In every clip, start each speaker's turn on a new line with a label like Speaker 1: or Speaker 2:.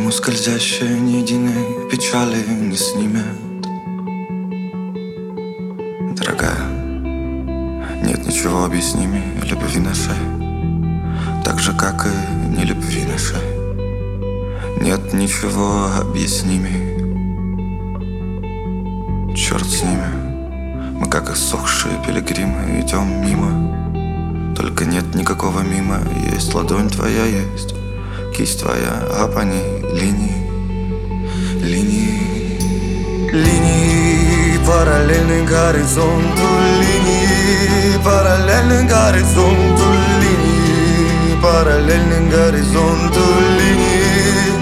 Speaker 1: Почему скользящие ни единой печали не снимет? Дорогая, нет ничего объясними любви нашей, так же, как и не любви нашей. Нет ничего объясними. Черт с ними, мы как иссохшие пилигримы идем мимо. Только нет никакого мимо. Есть ладонь твоя, есть кисть твоя, а по ней линии, линии, линии, параллельны горизонту, линии, параллельны горизонту, линии, параллельны горизонту, линии.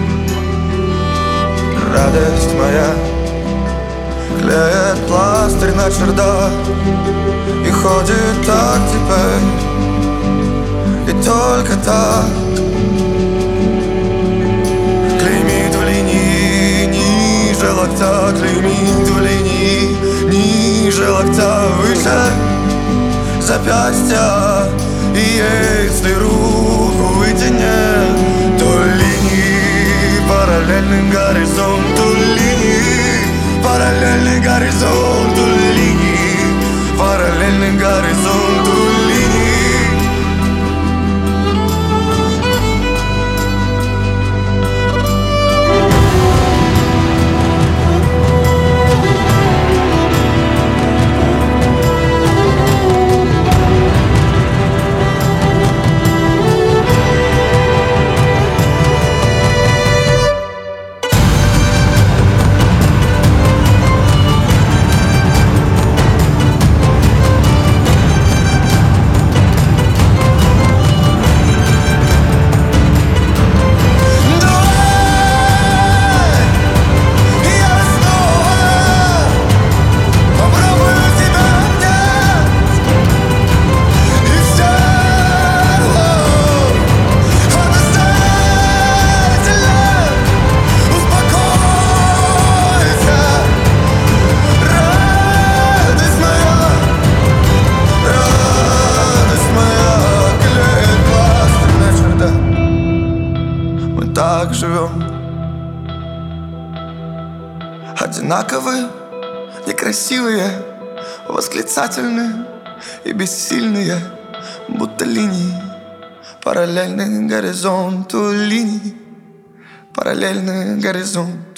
Speaker 1: Радость моя клеит пластырь на чердак и ходит так теперь, и только так. Клеймит в линии ниже локтя, клеймит в линии ниже локтя, выше запястья. И если руку вытянет, то линии параллельны горизонту, линии параллельны горизонту, линии параллельны горизонту, линии. Так живем, одинаковые, некрасивые, восклицательные и бессильные, будто линии параллельны горизонту, линии параллельны горизонту.